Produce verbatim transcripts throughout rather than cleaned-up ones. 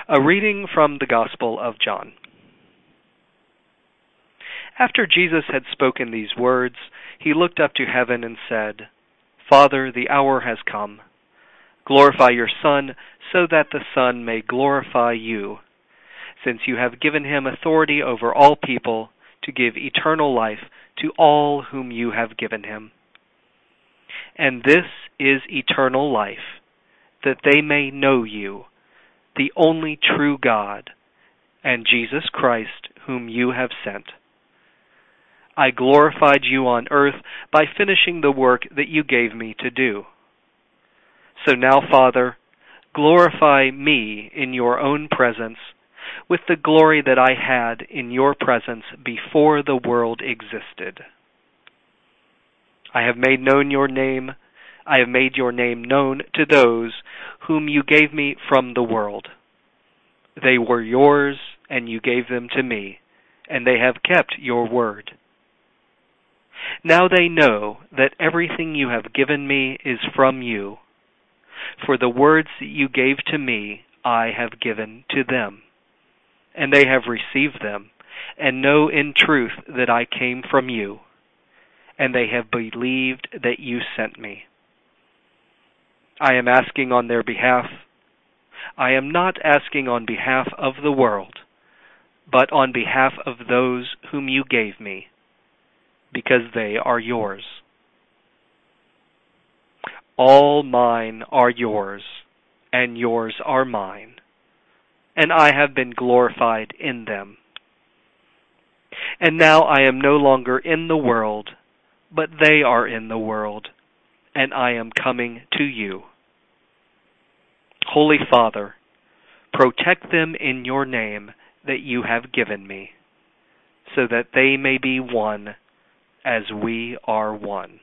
A reading from the Gospel of John. After Jesus had spoken these words, he looked up to heaven and said, "Father, the hour has come. Glorify your Son, so that the Son may glorify you, since you have given him authority over all people to give eternal life to all whom you have given him. And this is eternal life, that they may know you, the only true God, and Jesus Christ, whom you have sent. I glorified you on earth by finishing the work that you gave me to do. So now, Father, glorify me in your own presence with the glory that I had in your presence before the world existed. I have made known your name. I have made your name known to those whom you gave me from the world. They were yours, and you gave them to me, and they have kept your word. Now they know that everything you have given me is from you, for the words that you gave to me I have given to them, and they have received them, and know in truth that I came from you, and they have believed that you sent me. I am asking on their behalf. I am not asking on behalf of the world, but on behalf of those whom you gave me, because they are yours. All mine are yours, and yours are mine, and I have been glorified in them. And now I am no longer in the world, but they are in the world, and I am coming to you. Holy Father, protect them in your name that you have given me, so that they may be one as we are one."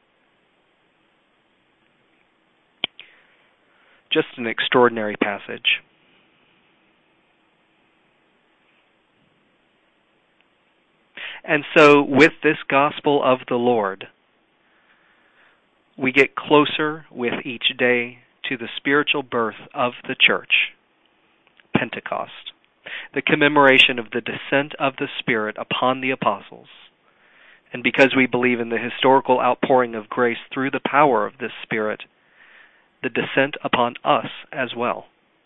Just an extraordinary passage. And so, with this gospel of the Lord, we get closer with each day to the spiritual birth of the church, Pentecost, the commemoration of the descent of the Spirit upon the apostles. And because we believe in the historical outpouring of grace through the power of this Spirit, the descent upon us as well.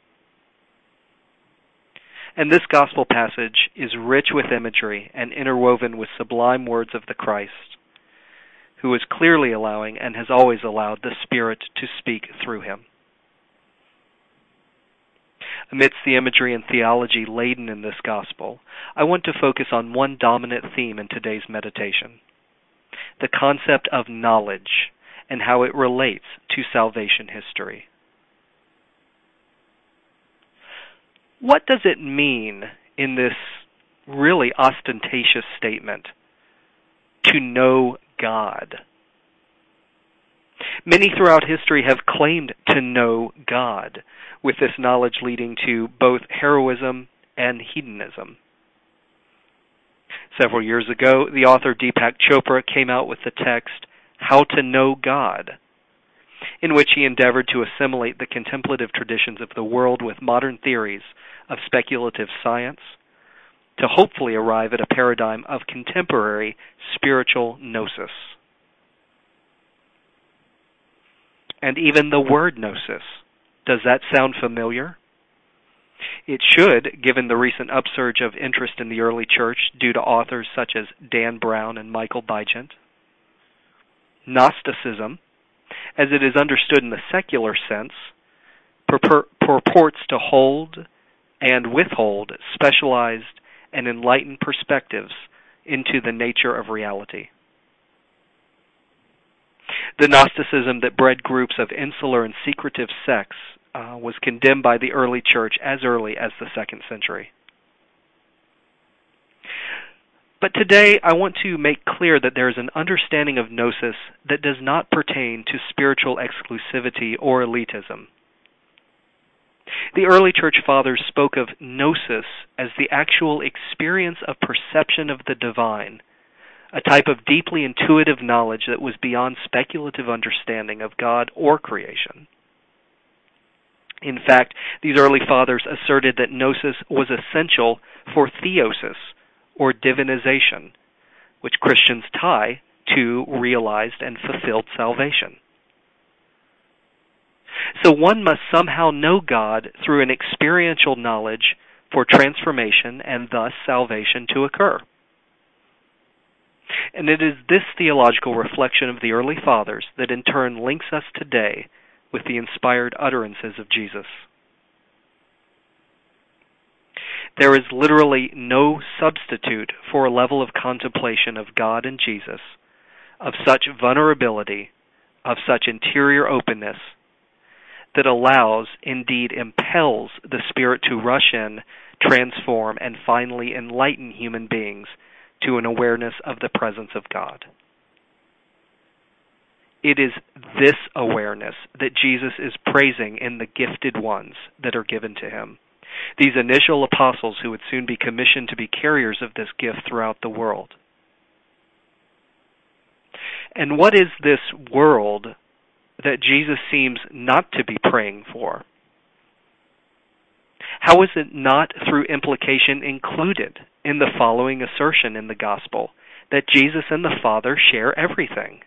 And this gospel passage is rich with imagery and interwoven with sublime words of the Christ, who is clearly allowing and has always allowed the Spirit to speak through him. Amidst the imagery and theology laden in this gospel, I want to focus on one dominant theme in today's meditation: the concept of knowledge and how it relates to salvation history. What does it mean in this really ostentatious statement, to know God? Many throughout history have claimed to know God, with this knowledge leading to both heroism and hedonism. Several years ago, the author Deepak Chopra came out with the text, "How to Know God," in which he endeavored to assimilate the contemplative traditions of the world with modern theories of speculative science to hopefully arrive at a paradigm of contemporary spiritual gnosis. And even the word gnosis, does that sound familiar? It should, given the recent upsurge of interest in the early church due to authors such as Dan Brown and Michael Bygent. Gnosticism, as it is understood in the secular sense, purpor- purports to hold and withhold specialized and enlightened perspectives into the nature of reality. The Gnosticism that bred groups of insular and secretive sects uh, was condemned by the early church as early as the second century. But today I want to make clear that there is an understanding of gnosis that does not pertain to spiritual exclusivity or elitism. The early church fathers spoke of gnosis as the actual experience of perception of the divine, a type of deeply intuitive knowledge that was beyond speculative understanding of God or creation. In fact, these early fathers asserted that gnosis was essential for theosis, or divinization, which Christians tie to realized and fulfilled salvation. So one must somehow know God through an experiential knowledge for transformation and thus salvation to occur. And it is this theological reflection of the early fathers that in turn links us today with the inspired utterances of Jesus. There is literally no substitute for a level of contemplation of God and Jesus, of such vulnerability, of such interior openness, that allows, indeed impels, the Spirit to rush in, transform, and finally enlighten human beings to an awareness of the presence of God. It is this awareness that Jesus is praising in the gifted ones that are given to him, these initial apostles who would soon be commissioned to be carriers of this gift throughout the world. And what is this world that Jesus seems not to be praying for? How is it not through implication included in the following assertion in the gospel that Jesus and the Father share everything?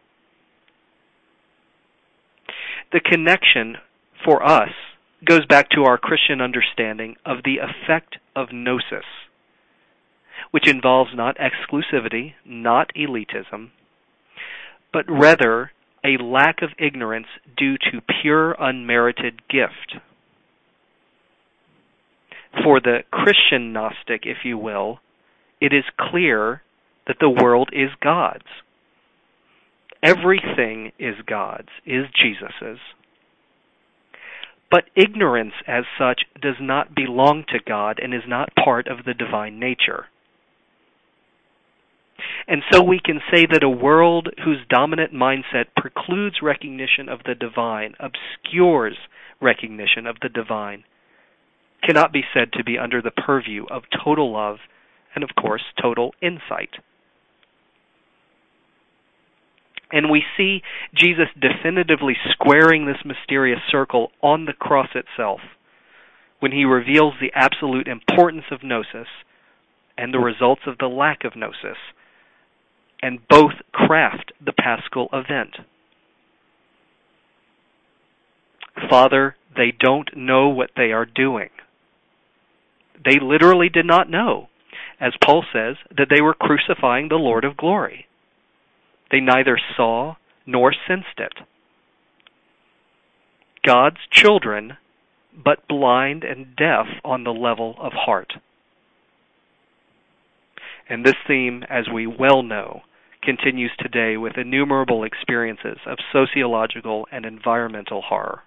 The connection for us goes back to our Christian understanding of the effect of gnosis, which involves not exclusivity, not elitism, but rather a lack of ignorance due to pure unmerited gift. For the Christian Gnostic, if you will, it is clear that the world is God's. Everything is God's, is Jesus's. But ignorance as such does not belong to God and is not part of the divine nature. And so we can say that a world whose dominant mindset precludes recognition of the divine, obscures recognition of the divine, cannot be said to be under the purview of total love and, of course, total insight. And we see Jesus definitively squaring this mysterious circle on the cross itself when he reveals the absolute importance of gnosis and the results of the lack of gnosis, and both craft the Paschal event. Father, they don't know what they are doing. They literally did not know, as Paul says, that they were crucifying the Lord of glory. They neither saw nor sensed it. God's children, but blind and deaf on the level of heart. And this theme, as we well know, continues today with innumerable experiences of sociological and environmental horror.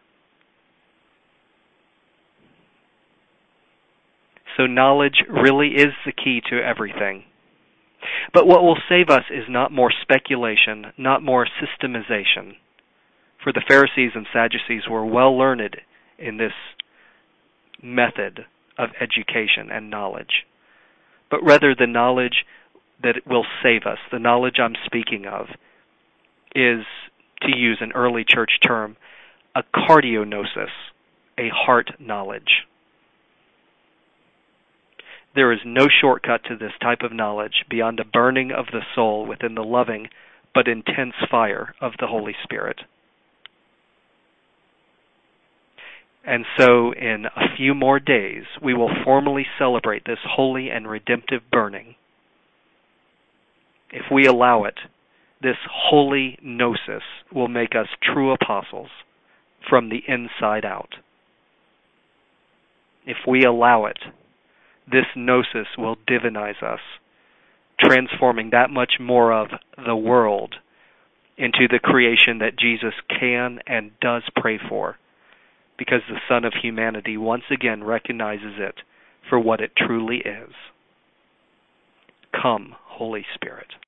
So knowledge really is the key to everything. But what will save us is not more speculation, not more systemization. For the Pharisees and Sadducees were well learned in this method of education and knowledge. But rather the knowledge that will save us, the knowledge I'm speaking of, is, to use an early church term, a cardiognosis, a heart knowledge. There is no shortcut to this type of knowledge beyond a burning of the soul within the loving but intense fire of the Holy Spirit. And so in a few more days, we will formally celebrate this holy and redemptive burning. If we allow it, this holy gnosis will make us true apostles from the inside out. If we allow it, this gnosis will divinize us, transforming that much more of the world into the creation that Jesus can and does pray for, because the Son of Humanity once again recognizes it for what it truly is. Come, Holy Spirit.